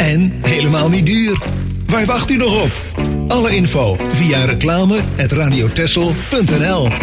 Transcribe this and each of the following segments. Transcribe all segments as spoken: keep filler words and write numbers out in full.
En helemaal niet duur. Waar wacht u nog op? Alle info via reclame at radio texel punt n l.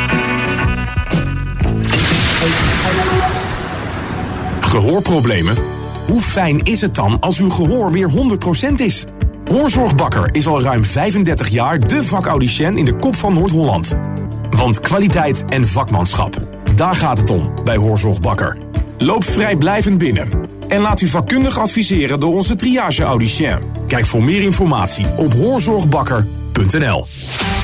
Gehoorproblemen? Hoe fijn is het dan als uw gehoor weer honderd procent is? Hoorzorgbakker is al ruim vijfendertig jaar de vakaudiënt in de kop van Noord-Holland. Want kwaliteit en vakmanschap, daar gaat het om bij Hoorzorgbakker. Loop vrijblijvend binnen en laat u vakkundig adviseren door onze triage-audicien. Kijk voor meer informatie op hoorzorgbakker punt n l.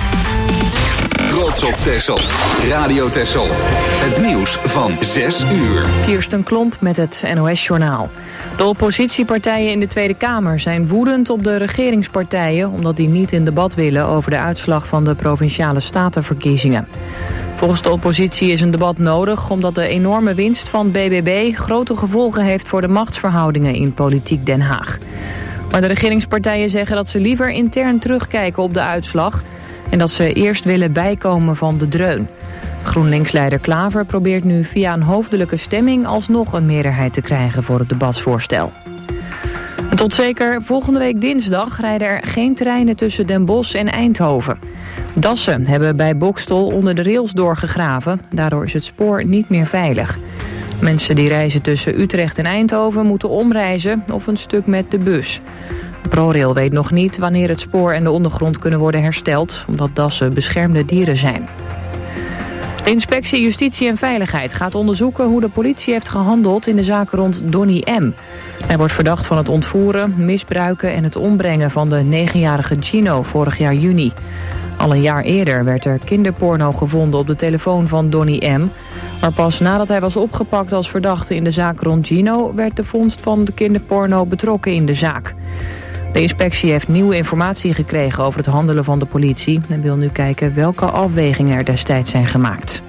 Trots op Texel. Radio Texel. Het nieuws van zes uur. Kirsten Klomp met het N O S-journaal. De oppositiepartijen in de Tweede Kamer zijn woedend op de regeringspartijen, omdat die niet in debat willen over de uitslag van de Provinciale Statenverkiezingen. Volgens de oppositie is een debat nodig omdat de enorme winst van B B B grote gevolgen heeft voor de machtsverhoudingen in politiek Den Haag. Maar de regeringspartijen zeggen dat ze liever intern terugkijken op de uitslag en dat ze eerst willen bijkomen van de dreun. GroenLinks-leider Klaver probeert nu via een hoofdelijke stemming alsnog een meerderheid te krijgen voor het debatsvoorstel. En tot zeker volgende week dinsdag rijden er geen treinen tussen Den Bosch en Eindhoven. Dassen hebben bij Boxtel onder de rails doorgegraven. Daardoor is het spoor niet meer veilig. Mensen die reizen tussen Utrecht en Eindhoven moeten omreizen of een stuk met de bus. ProRail weet nog niet wanneer het spoor en de ondergrond kunnen worden hersteld, omdat Dassen beschermde dieren zijn. De inspectie Justitie en Veiligheid gaat onderzoeken hoe de politie heeft gehandeld in de zaak rond Donnie M. Hij wordt verdacht van het ontvoeren, misbruiken en het ombrengen van de negenjarige Gino vorig jaar juni. Al een jaar eerder werd er kinderporno gevonden op de telefoon van Donnie M. Maar pas nadat hij was opgepakt als verdachte in de zaak rond Gino werd de vondst van de kinderporno betrokken in de zaak. De inspectie heeft nieuwe informatie gekregen over het handelen van de politie en wil nu kijken welke afwegingen er destijds zijn gemaakt.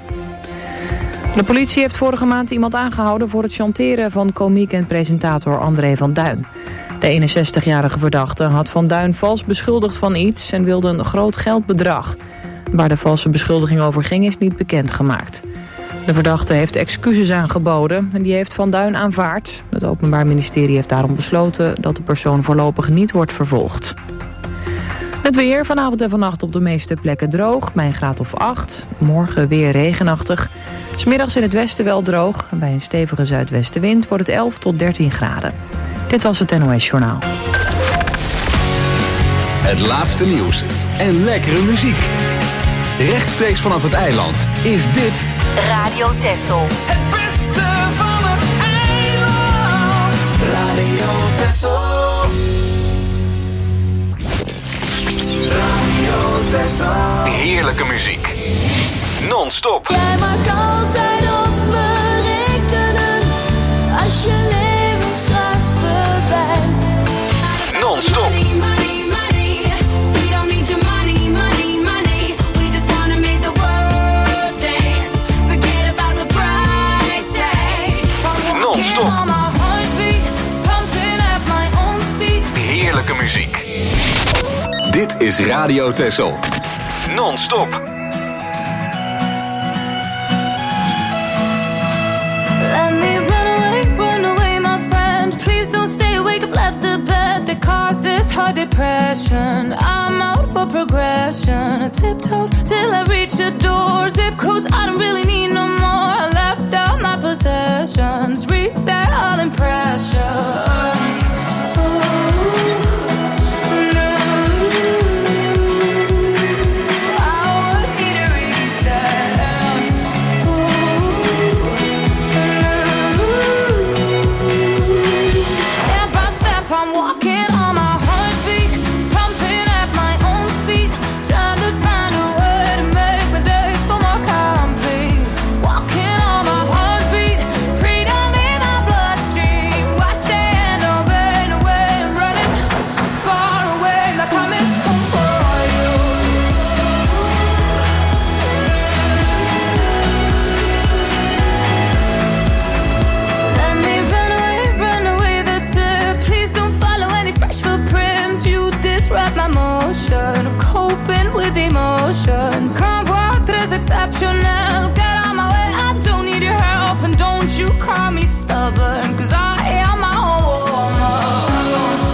De politie heeft vorige maand iemand aangehouden voor het chanteren van komiek en presentator André van Duin. De eenenzestigjarige verdachte had Van Duin vals beschuldigd van iets en wilde een groot geldbedrag. Waar de valse beschuldiging over ging is niet bekendgemaakt. De verdachte heeft excuses aangeboden en die heeft Van Duin aanvaard. Het Openbaar Ministerie heeft daarom besloten dat de persoon voorlopig niet wordt vervolgd. Het weer vanavond en vannacht op de meeste plekken droog, bij een graad of acht. Morgen weer regenachtig. 'S Middags in het westen wel droog. En bij een stevige zuidwestenwind wordt het elf tot dertien graden. Dit was het N O S-journaal. Het laatste nieuws en lekkere muziek. Rechtstreeks vanaf het eiland is dit Radio Texel. Het beste van het eiland. Radio Texel. Radio Texel. heerlijke muziek. Non-stop. Jij mag altijd op me rekenen als je levenskracht verwijt. Non-stop. Heerlijke muziek. Dit is Radio Texel. Non-stop. Let me run away, run away, my friend. Please don't stay awake, I've left the bed that caused this heart depression. I'm out for progression. I tiptoed till I reach the door. Zip codes, I don't really need no more. I left out my possessions. Reset all impressions. Emotions. Convoy is exceptional. Get on my way, I don't need your help. And don't you call me stubborn, cause I am my own woman.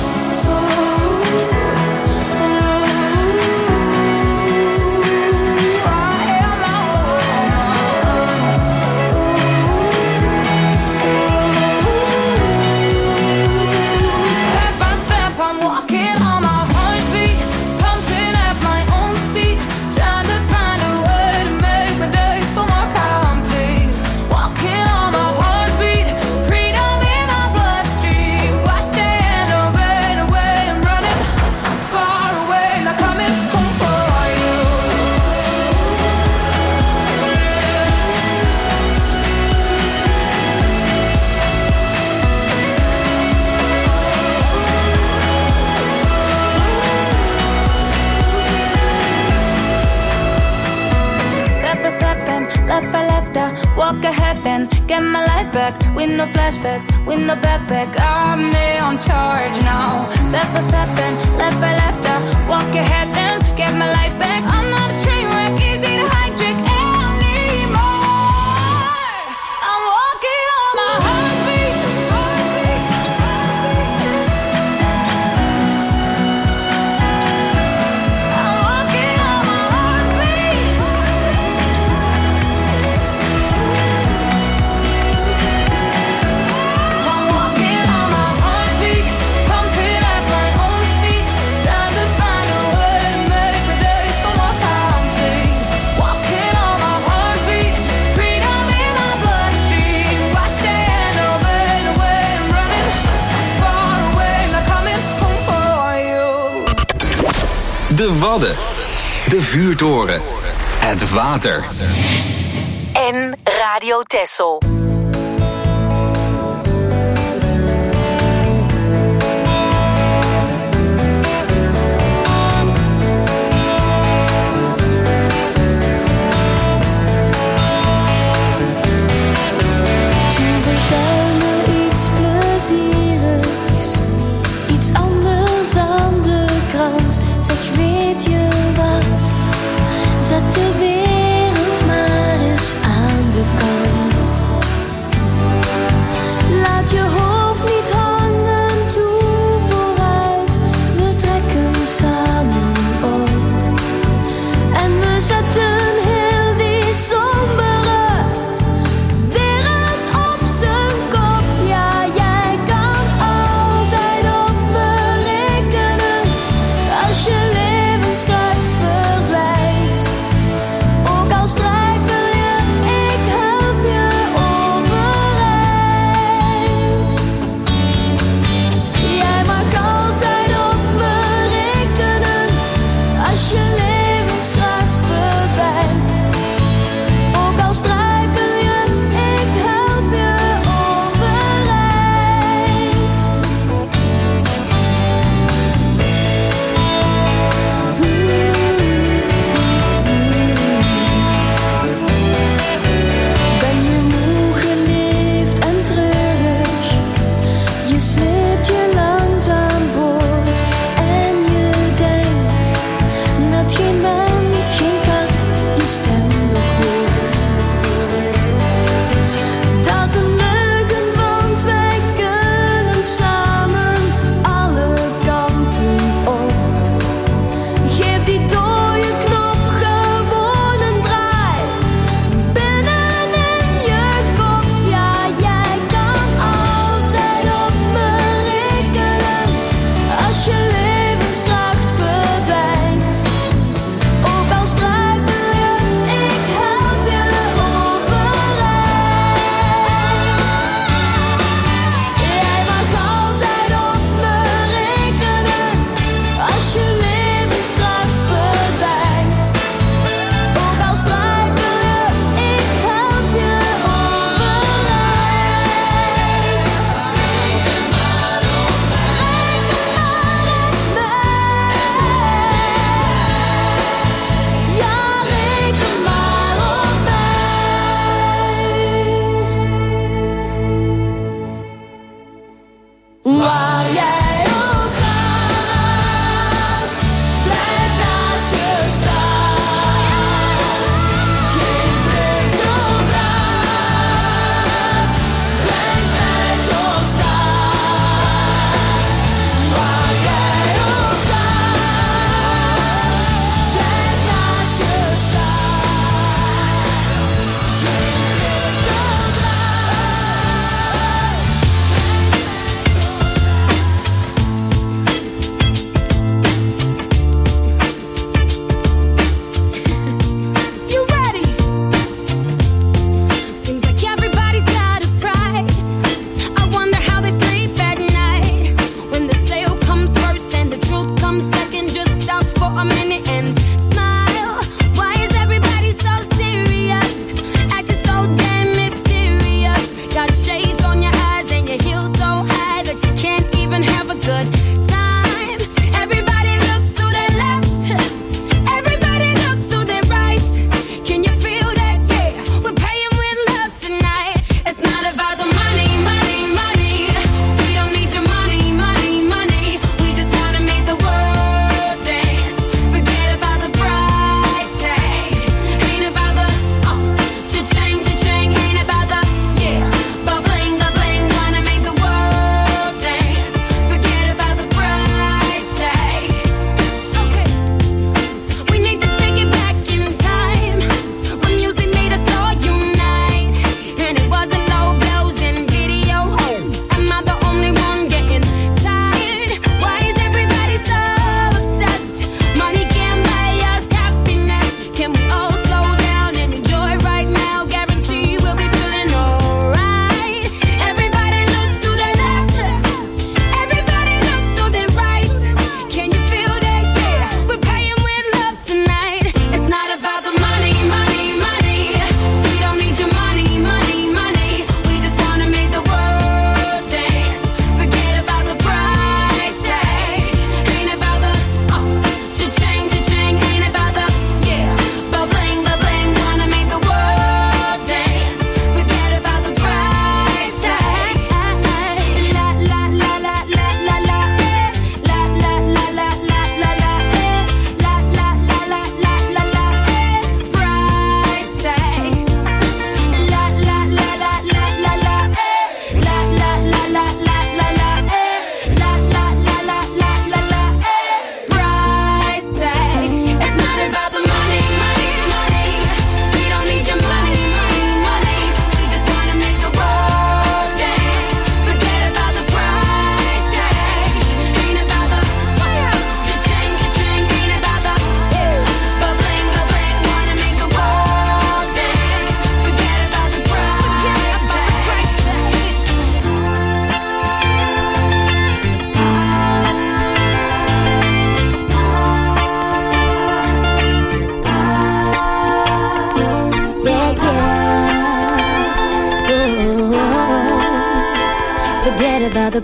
then get my life back. With no flashbacks, with no backpack. I'm on charge now. Step by step then, left by left down. Walk your head then, get my life back. I'm not a train wreck, easy to hijack anymore. I'm walking on my heartbeat. I'm walking on my heartbeat. I'm walking on my heartbeat, pumping at my own speed, trying to find a way to make my days feel more complete. Walking on my heartbeat, freedom in my bloodstream. Watch the end of it away, I'm running far away, not coming home for you. De Wadden. De vuurtoren. Het water. En Radio Texel. Tu vertel me iets plezierigs, iets anders dan de krant. Zeg, weet je wat? Zet de wereld maar eens aan de kant.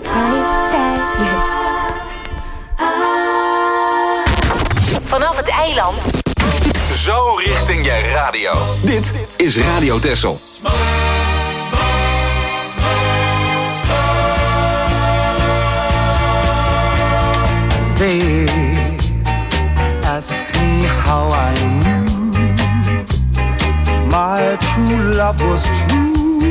price tag. Vanaf het eiland. Zo richting je radio. Dit is Radio Texel. They ask me how I knew my true love was true.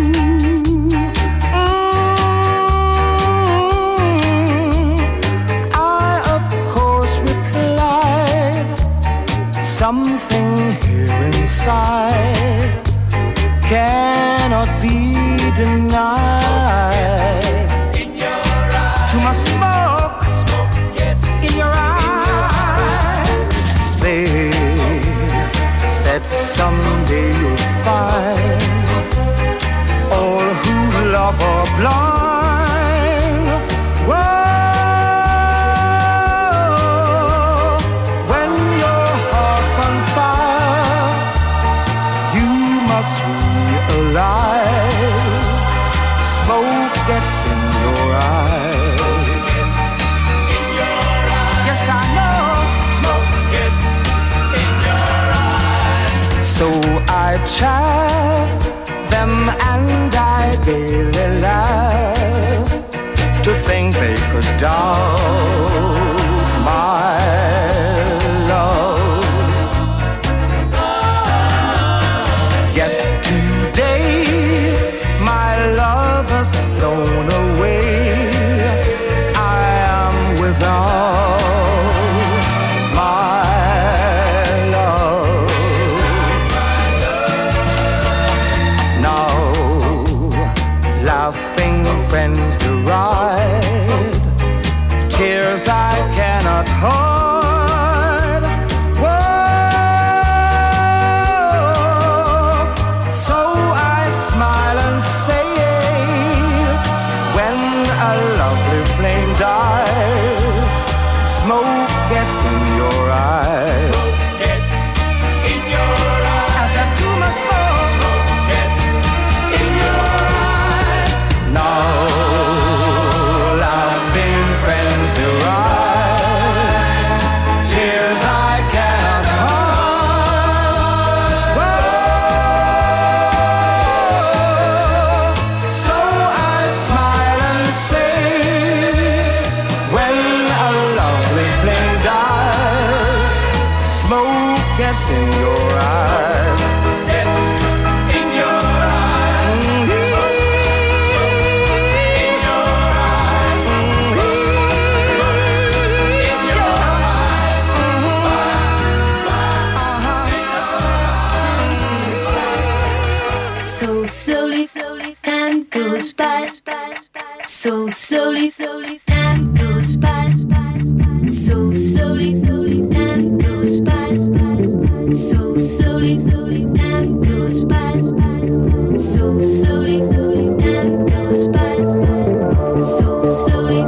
Something here inside cannot be denied. In your eyes. Too much smoke, smoke gets in your eyes. They said someday you'll find all who love are blind. Whoa. Realize smoke gets in your eyes. Yes, I know smoke gets in your eyes. So I chaff them and I gaily laugh to think they could doubt my love. Flown away, I am without my love. Now, laughing friends deride, tears I cannot hide. Whoa, so I smile and say, a lovely flame dies, smoke gets in your eyes. Smoke gets in your eyes. As there's too much smoke, smoke gets in your eyes. Now, laughing friends deride, tears I cannot hide. Whoa, so I smile and say, gets in your eyes. Gets in your eyes. Smoke, smoke in your eyes. Smoke, smoke in your eyes. Uh-huh. So slowly, time goes by. So slowly, time goes by. So slowly, time goes by. So slowly, time goes by. So slowly, time goes by. So slowly.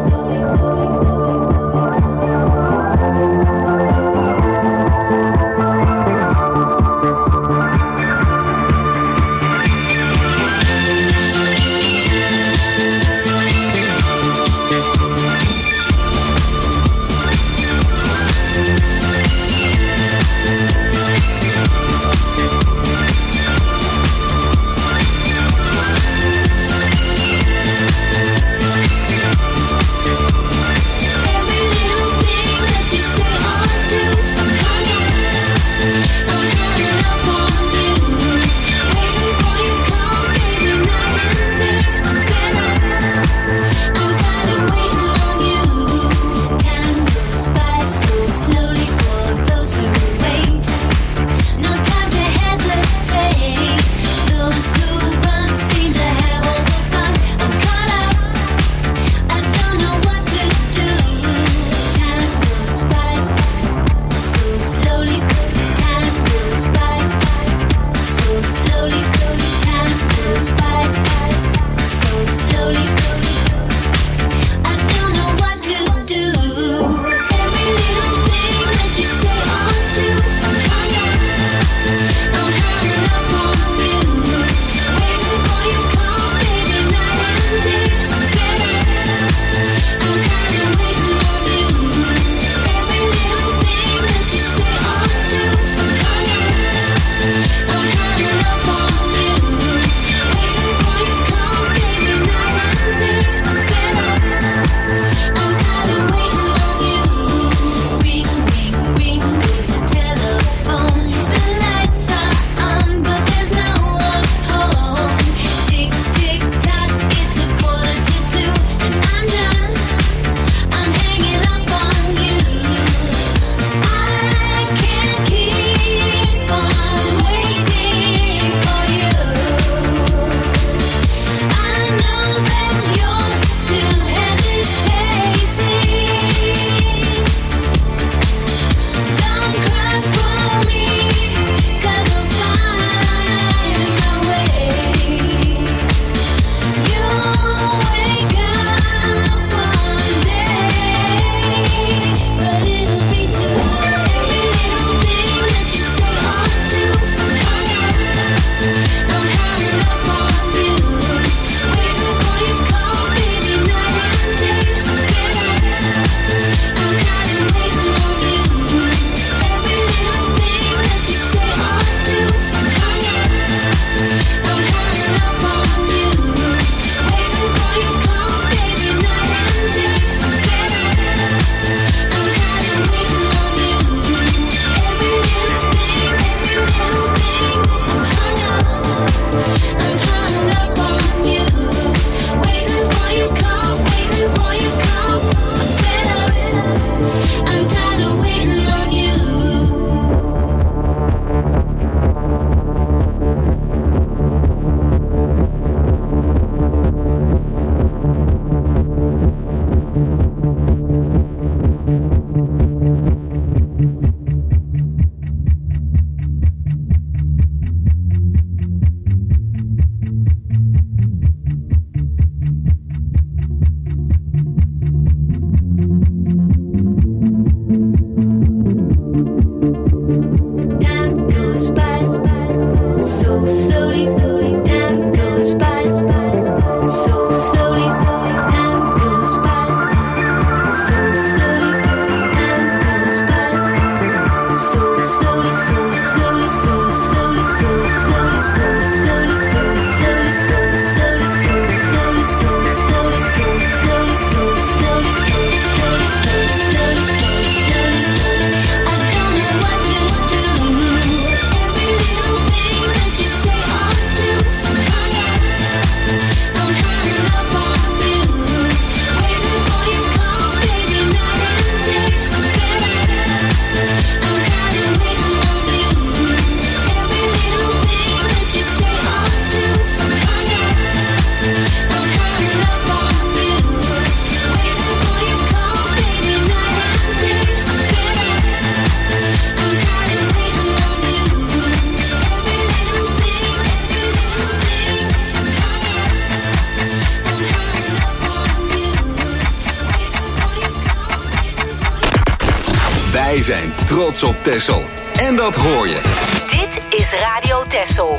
Wij zijn trots op Texel. En dat hoor je. Dit is Radio Texel.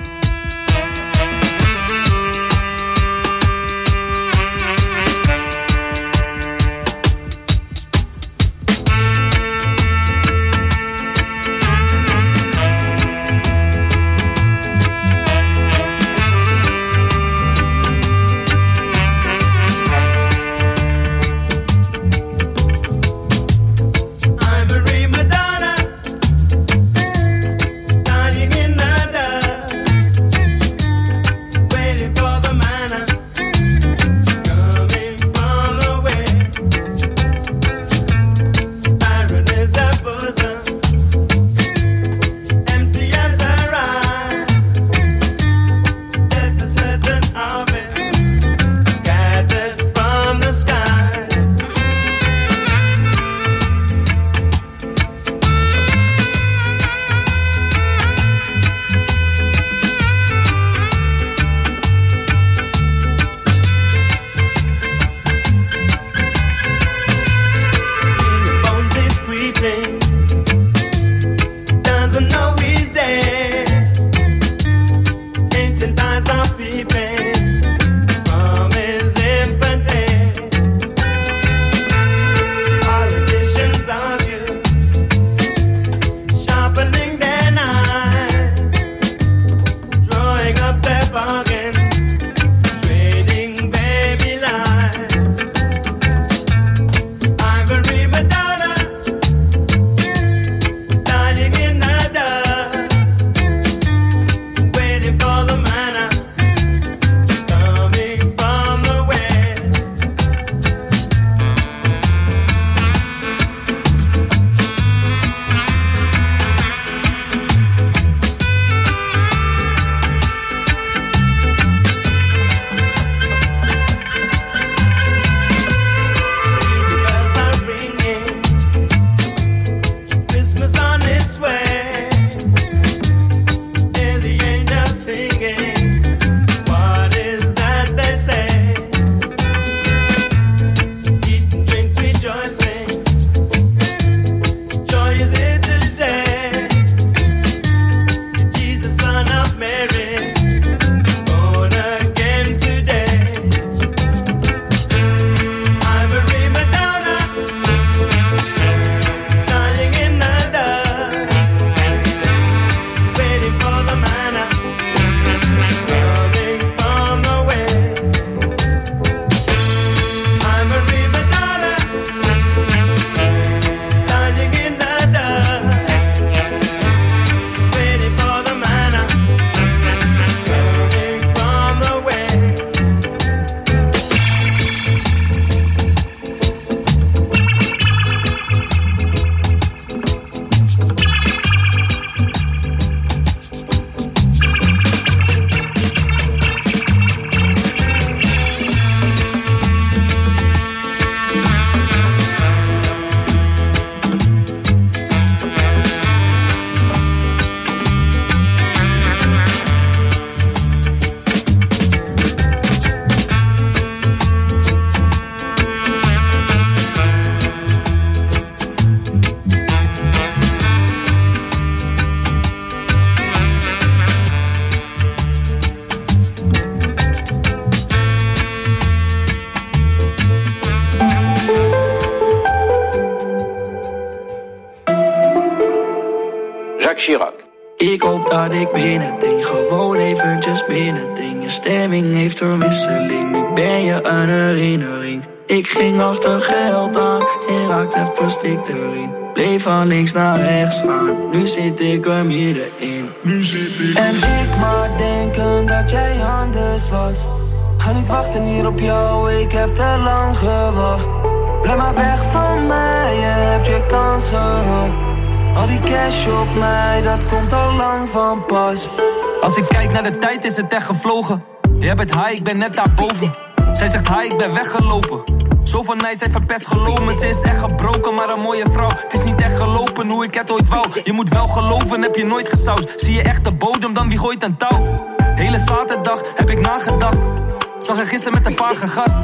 Ik hoop dat ik binnending, gewoon eventjes binnending. Je stemming heeft een wisseling, nu ben je een herinnering. Ik ging achter geld aan en raakte verstikt erin. Bleef van links naar rechts gaan, nu zit ik er middenin. Nu zit ik. En ik maar denken dat jij anders was. Ga niet wachten hier op jou, ik heb te lang gewacht. Blijf maar weg van mij, je hebt je kans gehad. Al die cash op mij, dat komt al lang van pas. Als ik kijk naar de tijd is het echt gevlogen. Jij bent high, ik ben net daarboven. Zij zegt hi, ik ben weggelopen. Zo van mij, zij verpest geloven. Ze is echt gebroken, maar een mooie vrouw. Het is niet echt gelopen hoe ik het ooit wou. Je moet wel geloven, heb je nooit gesausd. Zie je echt de bodem, dan wie gooit een touw? Hele zaterdag heb ik nagedacht. Zag er gisteren met een paar gegast.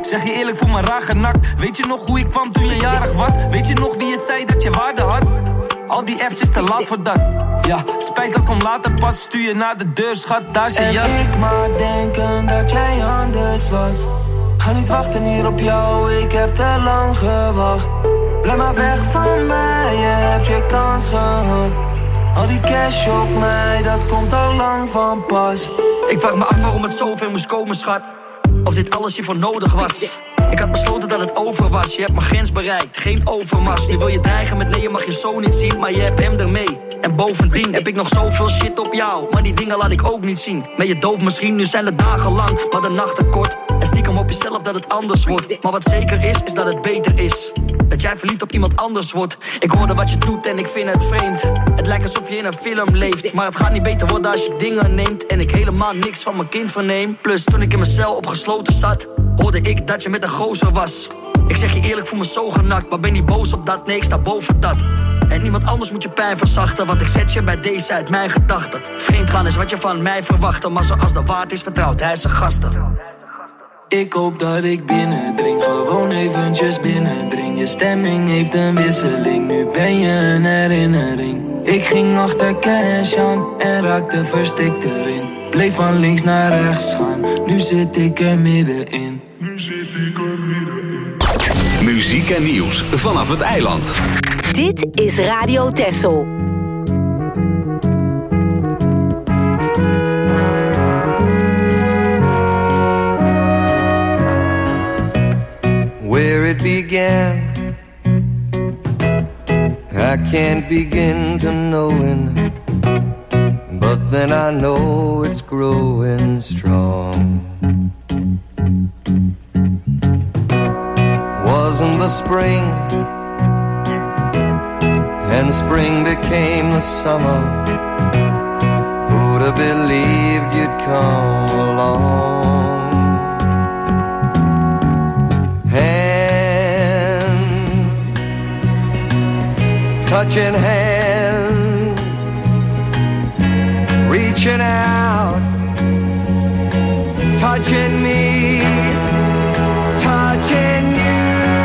Zeg je eerlijk, voel me raar genakt. Weet je nog hoe ik kwam toen je jarig was? Weet je nog wie je zei dat je waarde had? Al die apps is te laat voor dat. Ja, spijt dat komt later pas. Stuur je naar de deur, schat, daar is je en jas. En ik maar denken dat jij anders was. Ga niet wachten hier op jou, ik heb te lang gewacht. Blijf maar weg van mij, je hebt je kans gehad. Al die cash op mij, dat komt al lang van pas. Ik vraag me af waarom het zoveel moest komen, schat. Of dit alles hiervoor nodig was. Ik had besloten dat het over was. Je hebt mijn grens bereikt, geen overmars. Nu wil je dreigen met nee, je mag je zo niet zien. Maar je hebt hem ermee. En bovendien heb ik nog zoveel shit op jou. Maar die dingen laat ik ook niet zien. Ben je doof misschien, nu zijn de dagen lang, maar de nachten kort. En stiekem op jezelf dat het anders wordt. Maar wat zeker is, is dat het beter is. Dat jij verliefd op iemand anders wordt. Ik hoorde wat je doet en ik vind het vreemd. Het lijkt alsof je in een film leeft. Maar het gaat niet beter worden als je dingen neemt. En ik helemaal niks van mijn kind verneem. Plus toen ik in mijn cel opgesloten zat, hoorde ik dat je met een gozer was. Ik zeg je eerlijk, voel me zo genakt. Maar ben niet boos op dat, nee ik sta boven dat. En niemand anders moet je pijn verzachten. Want ik zet je bij deze uit mijn gedachten. Vreemd gaan is wat je van mij verwachtte. Maar zoals de waard is, vertrouwt hij zijn gasten. Ik hoop dat ik binnendring, gewoon eventjes binnendring. Je stemming heeft een wisseling, nu ben je een herinnering. Ik ging achter cash aan en raakte verstikt erin. Bleef van links naar rechts gaan, nu zit ik er middenin. Nu zit ik er middenin. Muziek en nieuws vanaf het eiland. Dit is Radio Texel. Where it began, I can't begin to knowing, but then I know it's growing strong. Wasn't the spring, and spring became the summer. Who'd have believed you'd come along? Touching hands, reaching out, touching me, touching you.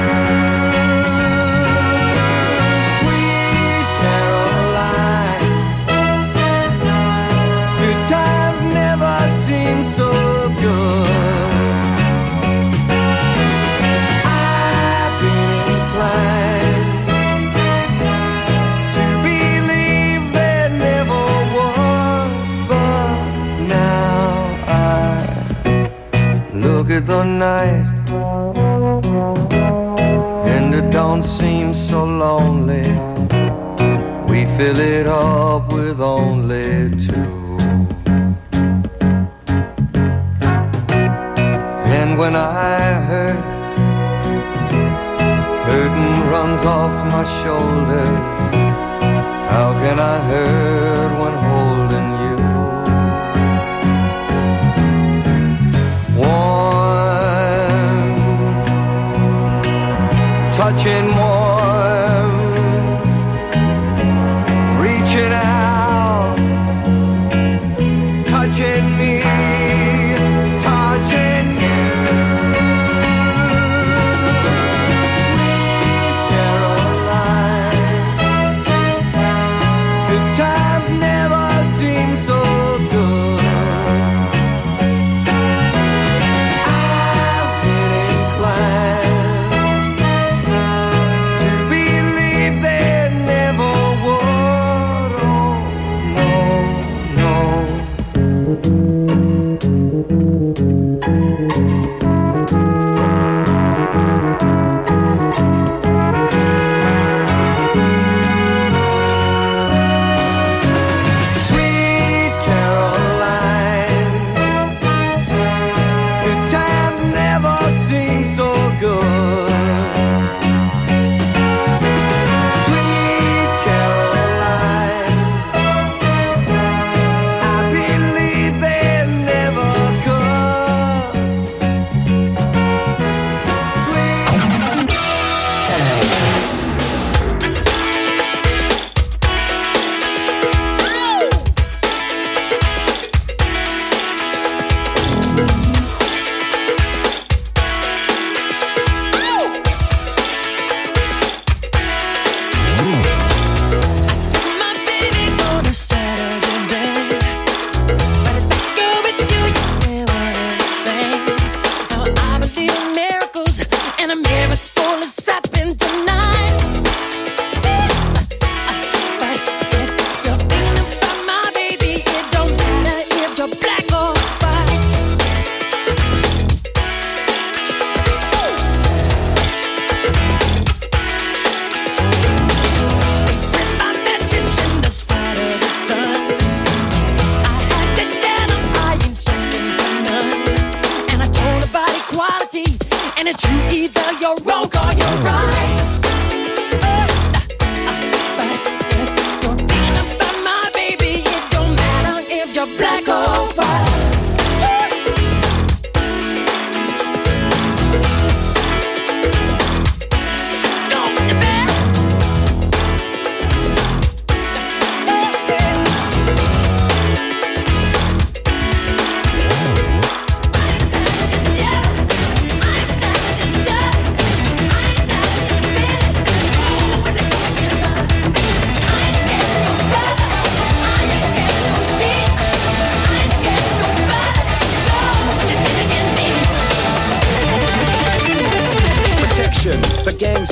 Sweet Caroline, good times never seem so good. I've been inclined at the night, and it don't seem so lonely. We fill it up with only two. And when I hurt, hurting runs off my shoulders. How can I hurt when holding you? Touching warm, reaching out, touching me, touching you. Sweet Caroline, good times never seem so good. I've been inclined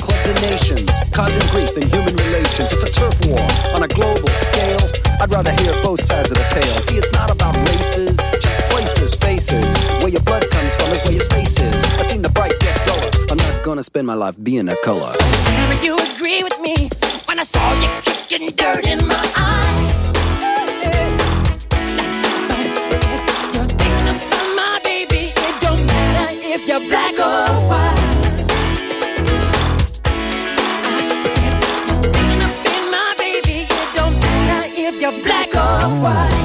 clubs and nations, causing grief in human relations. It's a turf war on a global scale. I'd rather hear both sides of the tale. See, it's not about races, just places, faces. Where your blood comes from is where your space is. I've seen the bright get duller. I'm not gonna spend my life being a color. Tell me you agree with me when I saw you kicking dirt in my eye. You're thinking about my baby. It don't matter if you're black or white. I said you're thinking about my baby. It don't matter if you're black or white.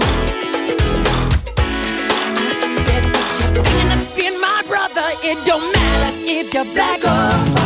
I said you're thinking about my brother. It don't matter if you're black or white.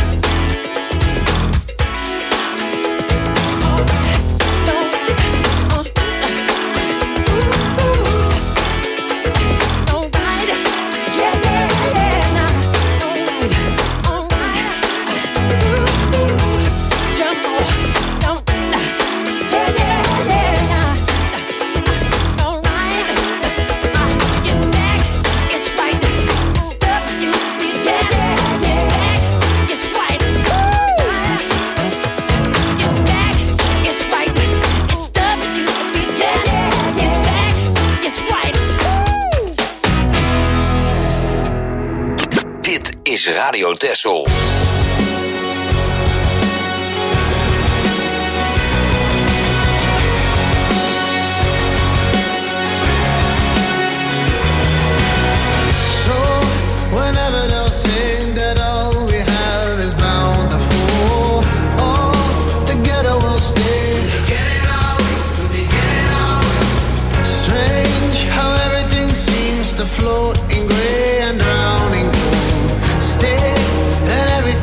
Radio Texel. Float in grey and drowning cold. Stay and everything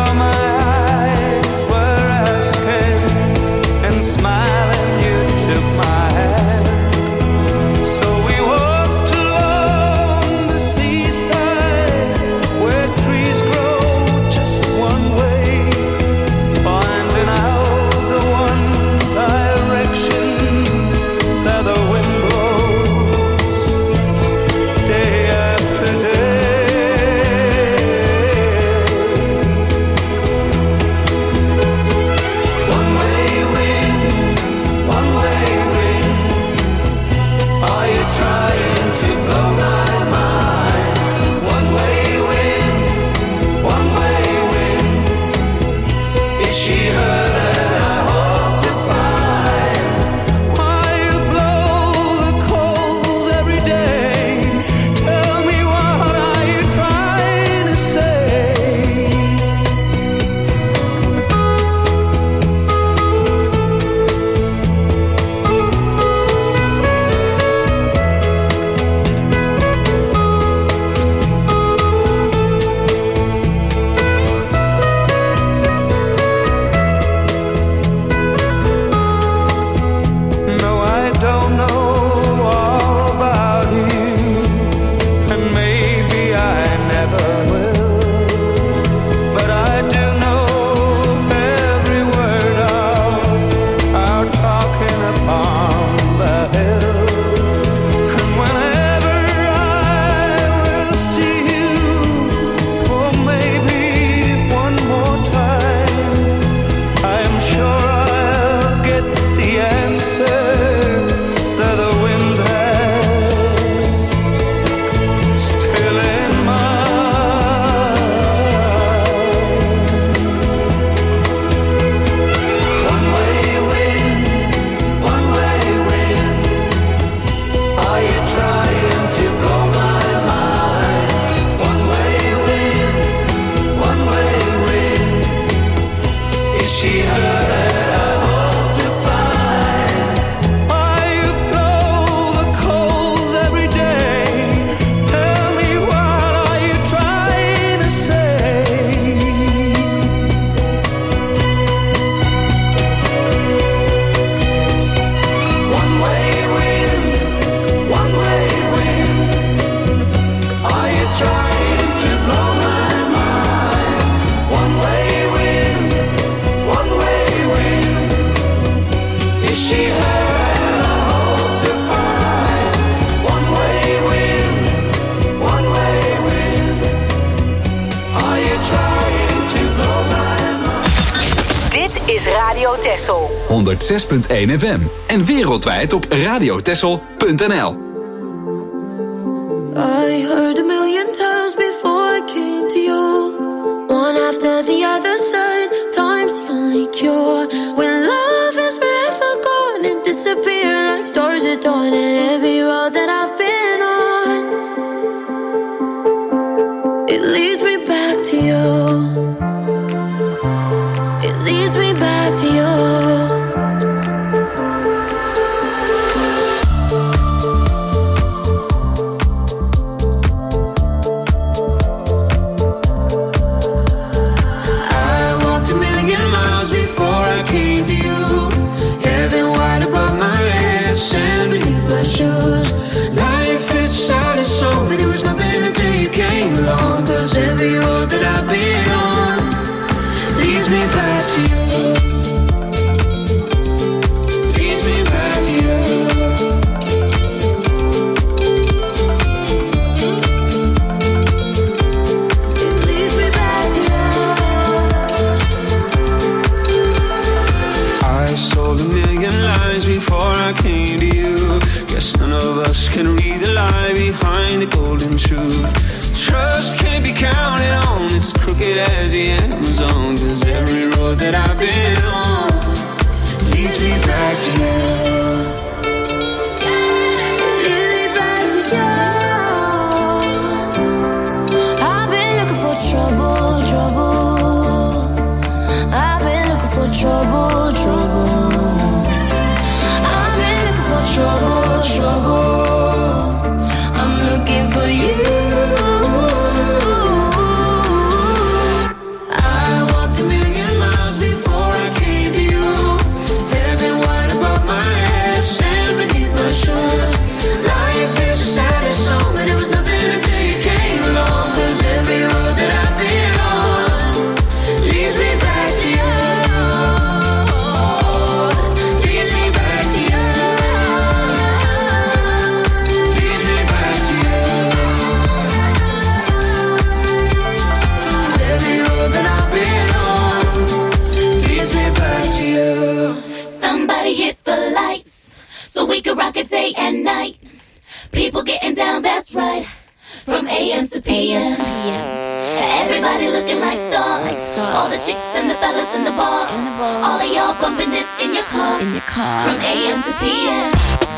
Texel. honderdzes punt één F M. En wereldwijd op radiotexel punt n l. I heard a million times before I came to you. One after the other said, time's the only cure. When love is forever gone and disappear like stars at dawn. And every road that I've been on, it leads me back to you. It leads me back to you. Shoes. so we can rock it day and night. People getting down, that's right. From A M to P M. Everybody looking like stars. All the chicks and the fellas in the bars. All of y'all bumping this in your cars. From A M to P M.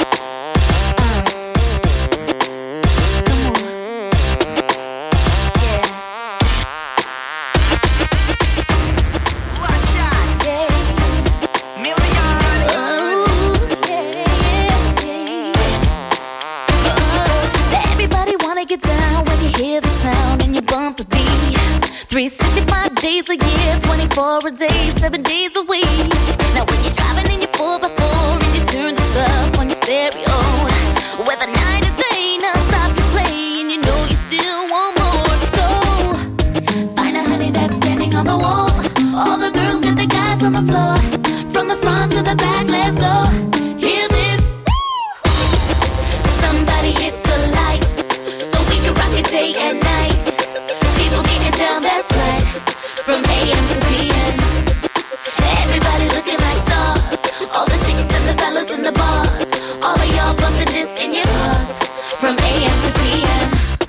three sixty-five days a year, twenty-four a day, seven days a week. Now when you're driving in your four by four and you turn this up on your stereo, whether night or day, non-stop you play and you know you still want more. So find a honey that's standing on the wall. All the girls get the guys on the floor. From the front to the back, let's go. Hear this? Somebody hit the lights so we can rock it day and night. People getting down, that's right. From A M to P M. Everybody looking like stars. All the chicks and the fellas in the bars. All of y'all bumping this in your cars. From A M to P M.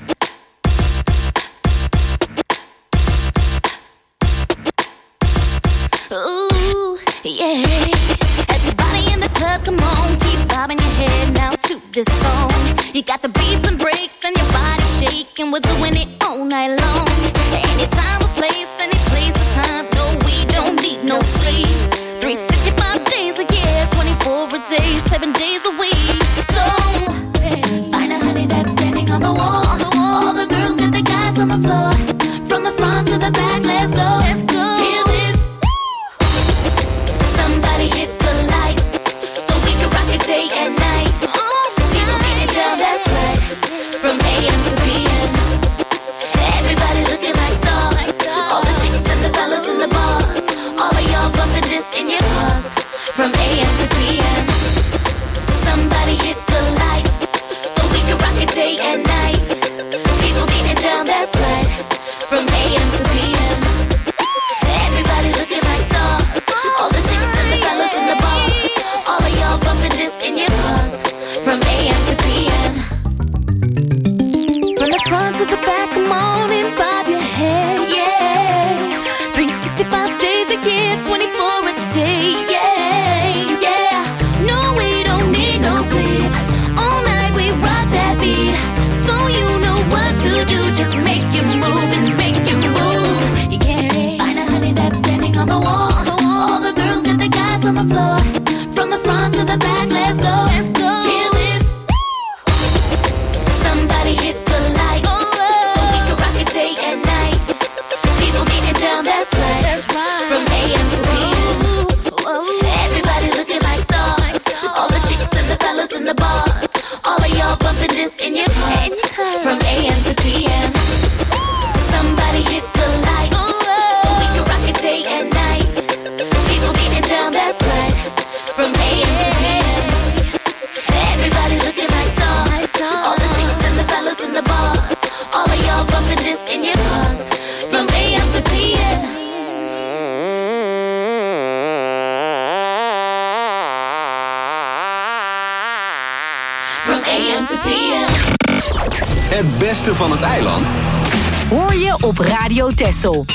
Ooh, yeah. Everybody in the club, come on, keep bobbing your head now to this song. You got the beats and breaks and your body shaking. We're doing it all night long. Anytime, a place, any place, a time. No, we don't need no sleep. three sixty-five days a year, twenty-four a day, seven days a week. So find a honey that's standing on the wall. All the girls get the guys on the floor. From the front to the back, let's go. Let's go. Hear this? Somebody hit the lights so we can rock it day and night. People getting down, that's right. From A M to P M. Everybody looking like stars. All the chicks and the fellas in the bars. All of y'all bumping this in your cars. From A M to P M. Somebody hit the lights so we can rock it day and night. People getting down, that's right. From A M to P M. Everybody looking like stars. All the chicks and the fellas in the bars. All of y'all bumping this in your cars. From A M to P M. from the front to the back, come on and bob your head, yeah. three sixty-five days a year, twenty-four a day, yeah, yeah. No, we don't need no sleep. All night we rock that beat. So you know what to do, just make you move and make you move, yeah. Find a honey that's standing on the wall. All the girls get the guys on the floor. From the front to the back, let's go. Let's go. Hear this? Somebody hit the lights so we can rock it day and night. People getting down, that's right. That's right. From A M to P M. Everybody looking like stars. All the chicks and the fellas in the bars. All of y'all bumping this in your cars. From A M to P M. Somebody hit the lights so we can rock it day and night. People getting down, that's right. From A M to P M. Everybody looking like stars. All the chicks and the fellas in the bars. All of y'all bumping this in your cars. From A M to P M. From A M to P M. Het beste van het eiland Hoor je op Radio Texel.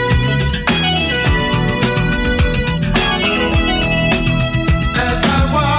As I walk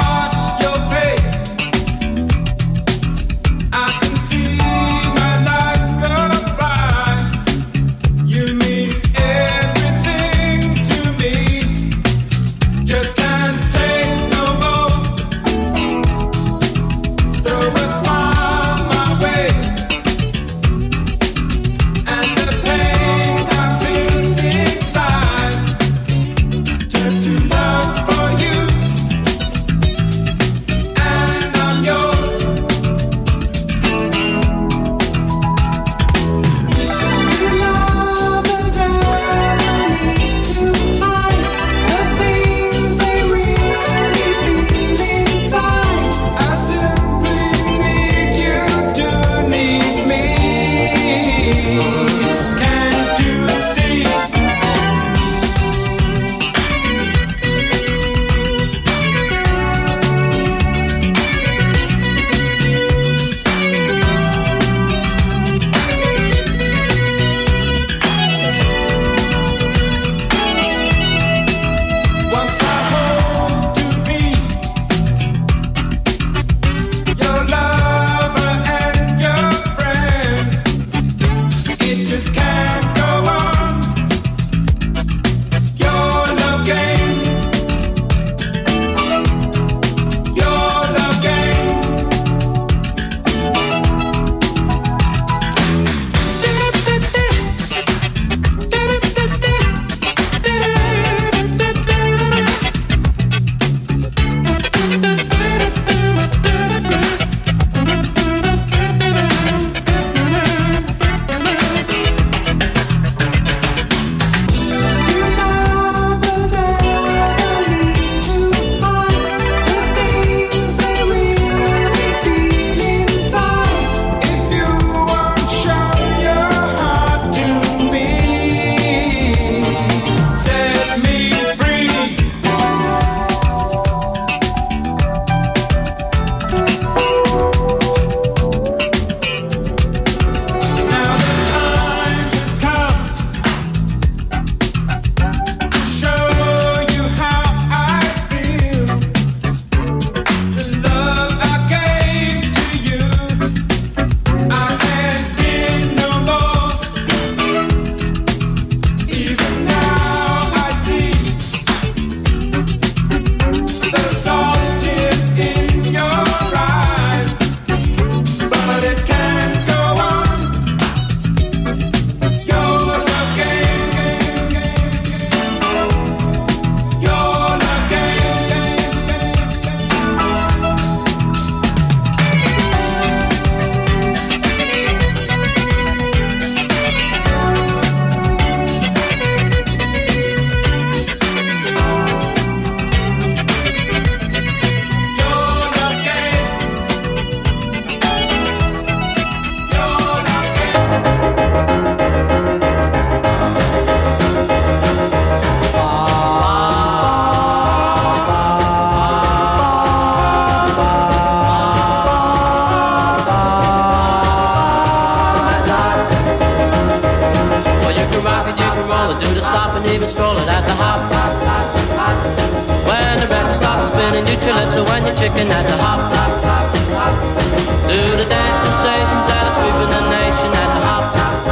new Chalitza when you're chicken at the hop. Do the dance sensations that are sweeping the nation at the hop.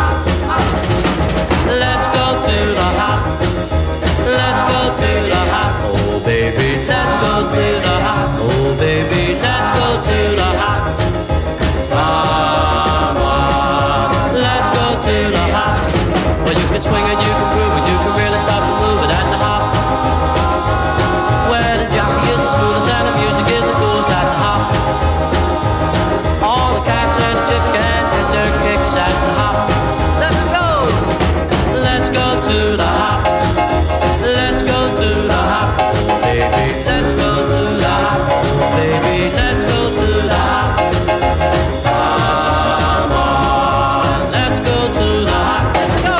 Let's go to the hop. Let's go to the hop. Oh baby, let's go to the hop. Oh baby, let's go to the hop. Come on, let's go to the hop. Well, you can swing and you can groove and you can really start to move it at the hop. Where the jockey is the smoothest and the music is the coolest at the hop. All the cats and the chicks can get their kicks at the hop. Let's go, let's go to the hop. Let's go to the hop, baby. Let's go to the hop, baby. Let's go to the hop. Come on, let's go to the hop. Let's go.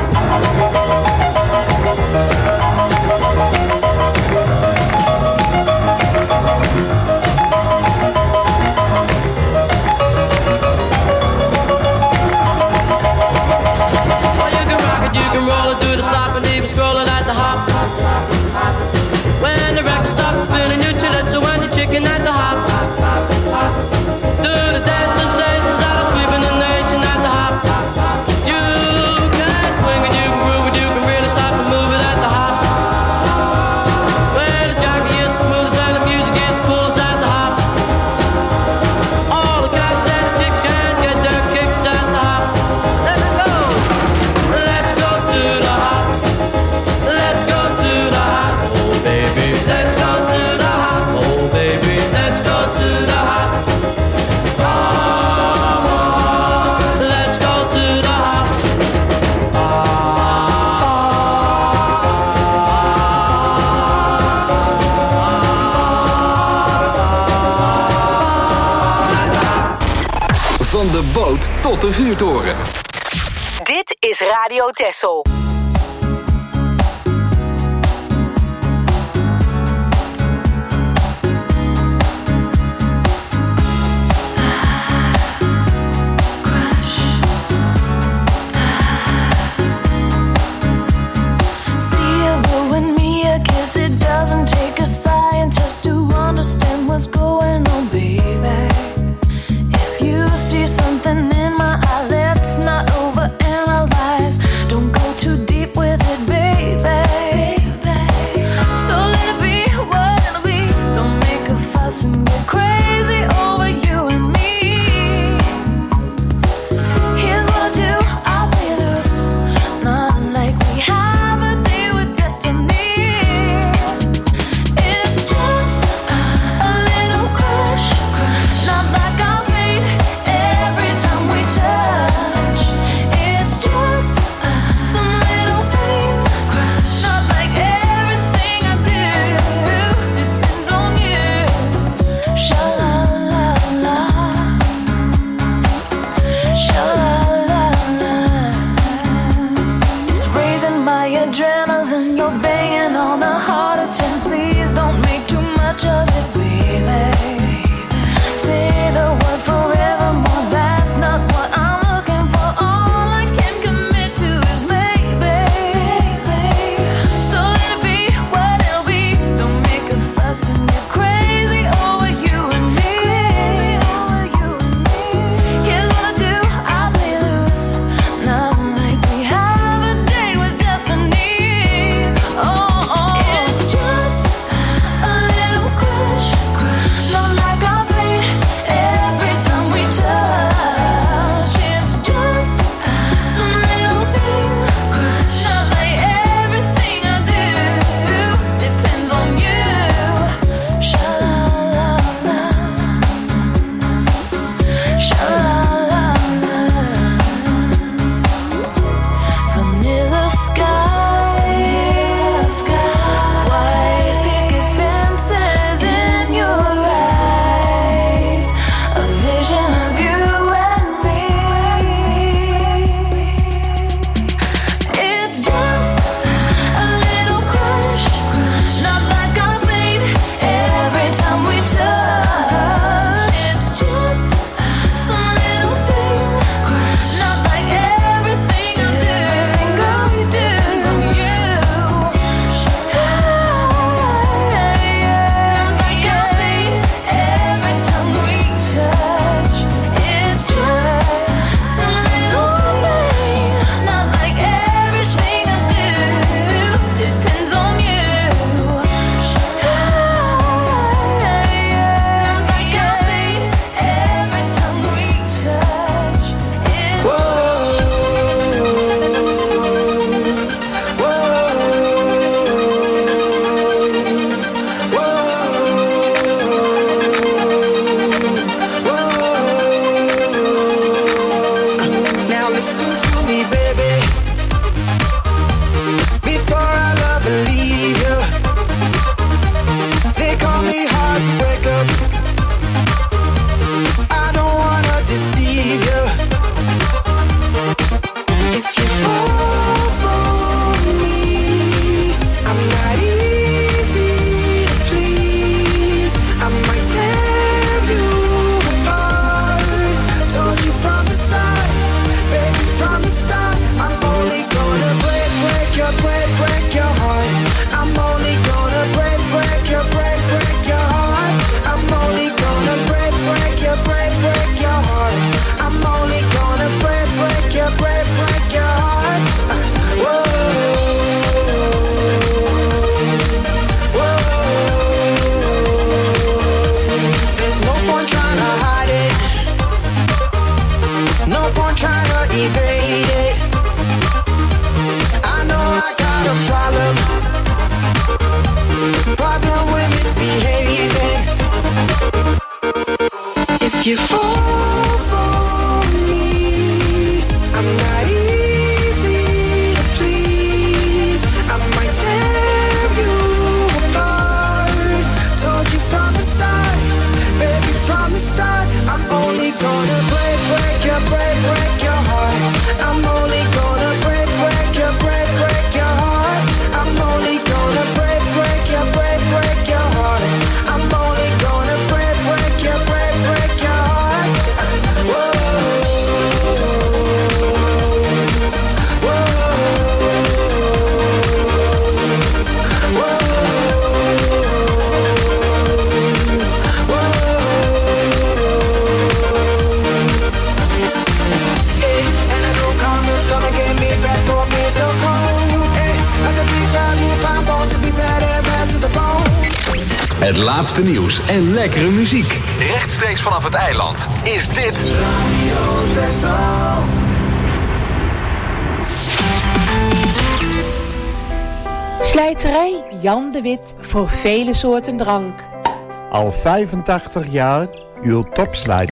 Well, you can rock it, you can roll it, do the slop and even scroll it at the hop. When the record starts spinning, you chill it, so when you're chicken at the hop. Do the dance sensations that are sweeping the nation at the hop. You can swing and you can groove and you can really start to move it at the hop. When the jockey is the smoothest and the music is the coolest at the hop. All the cats and the chicks can get their kicks at the hop. Let's go, let's go to the hop. Let's go to the hop, oh baby. Let's go to the hop, oh baby. Let's go to the hop. Come on, let's go to the hop. Van de boot tot de vuurtoren. Dit is Radio Texel. See you ruin me, I guess it doesn't take a scientist to understand what's going on, baby. If you see something in my eye, let's not overanalyze. Don't go too you fall for me. I'm not easy to please. I might tear you apart. Told you from the start, baby, from the start. I'm only gonna break, break your, break, break your heart. I'm only gonna break, break your, break, break your heart. I'm only gonna break, break your, break, break your heart. I'm only gonna break, break your, break, break your heart. Whoa, whoa, whoa, whoa. Hey, and I know karma's gonna get me back for being so cold. Hey, like a big bad wolf, I'm born to be bad and bad to the bone. Het laatste nieuws en lekkere muziek. Rechtstreeks vanaf het eiland is dit Radio Texel. Slijterij Jan de Wit voor vele soorten drank. Al vijfentachtig jaar uw topslijter.